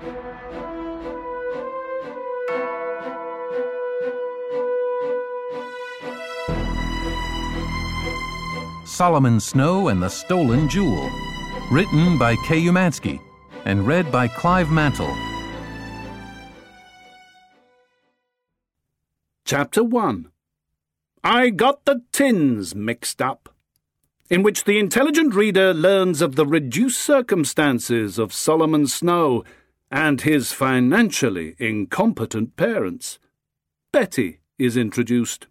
Solomon Snow and the Stolen Jewel, written by Kay Umansky and read by Clive Mantle. Chapter 1. I Got the Tins Mixed Up, in which the intelligent reader learns of the reduced circumstances of Solomon Snow and his financially incompetent parents. Betty is introduced.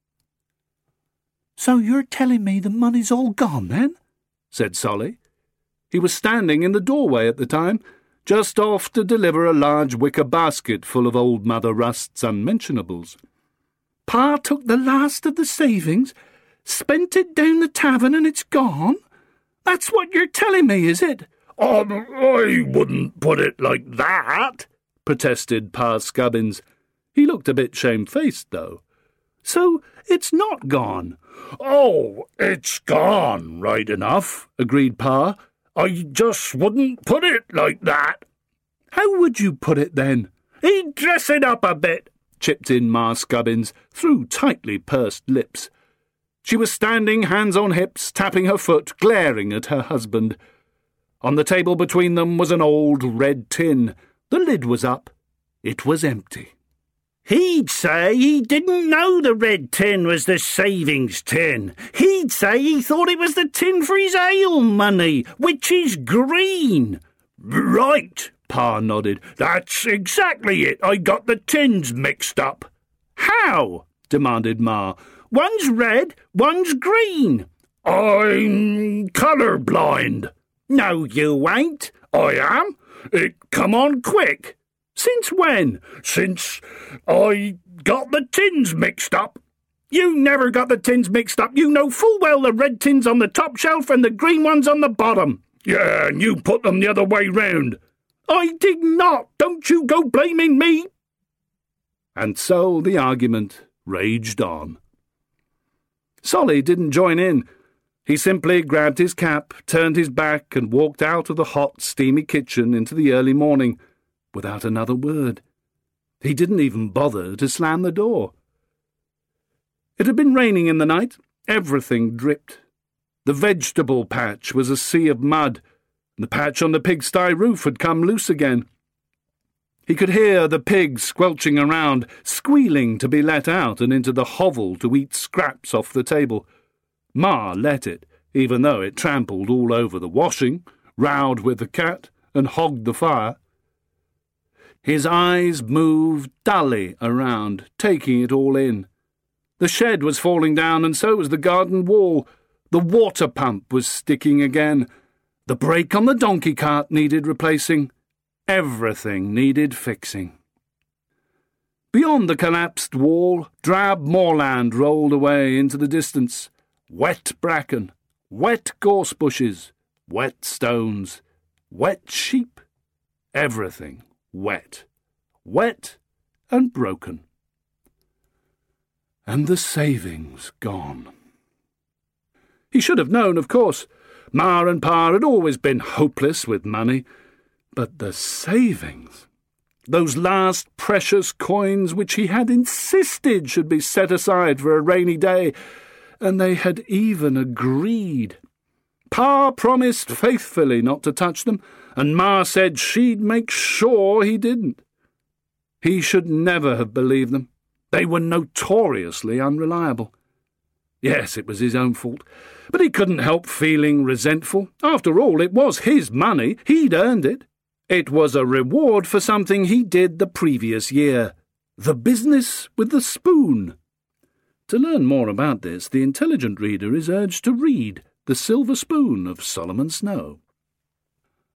"So you're telling me the money's all gone, then?" said Solly. He was standing in the doorway at the time, just off to deliver a large wicker basket full of old Mother Rust's unmentionables. "Pa took the last of the savings, spent it down the tavern, and it's gone? That's what you're telling me, is it?" I wouldn't put it like that," protested Pa Scubbins. He looked a bit shamefaced, though. "So it's not gone?" "Oh, it's gone, right enough," agreed Pa. "I just wouldn't put it like that." "How would you put it, then?" "He'd dress it up a bit," chipped in Ma Scubbins, through tightly pursed lips. She was standing, hands on hips, tapping her foot, glaring at her husband. On the table between them was an old red tin. The lid was up. It was empty. "He'd say he didn't know the red tin was the savings tin. He'd say he thought it was the tin for his ale money, which is green." "Right," Pa nodded. "That's exactly it. I got the tins mixed up." "How?" demanded Ma. "One's red, one's green." "I'm colour-blind." "No, you ain't." "I am. It come on quick." "Since when?" "Since I got the tins mixed up." "You never got the tins mixed up. You know full well the red tin's on the top shelf and the green one's on the bottom." "Yeah, and you put them the other way round." "I did not. Don't you go blaming me." And so the argument raged on. Solly didn't join in. He simply grabbed his cap, turned his back, and walked out of the hot, steamy kitchen into the early morning, without another word. He didn't even bother to slam the door. It had been raining in the night. Everything dripped. The vegetable patch was a sea of mud. The patch on the pigsty roof had come loose again. He could hear the pigs squelching around, squealing to be let out and into the hovel to eat scraps off the table. Ma let it, even though it trampled all over the washing, rowed with the cat, and hogged the fire. His eyes moved dully around, taking it all in. The shed was falling down, and so was the garden wall. The water pump was sticking again. The brake on the donkey cart needed replacing. Everything needed fixing. Beyond the collapsed wall, drab moorland rolled away into the distance. Wet bracken, wet gorse bushes, wet stones, wet sheep. Everything wet. Wet and broken. And the savings gone. He should have known, of course. Ma and Pa had always been hopeless with money. But the savings, those last precious coins which he had insisted should be set aside for a rainy day, and they had even agreed. Pa promised faithfully not to touch them, and Ma said she'd make sure he didn't. He should never have believed them. They were notoriously unreliable. Yes, it was his own fault, but he couldn't help feeling resentful. After all, it was his money. He'd earned it. It was a reward for something he did the previous year. The business with the spoon. To learn more about this, the intelligent reader is urged to read The Silver Spoon of Solomon Snow.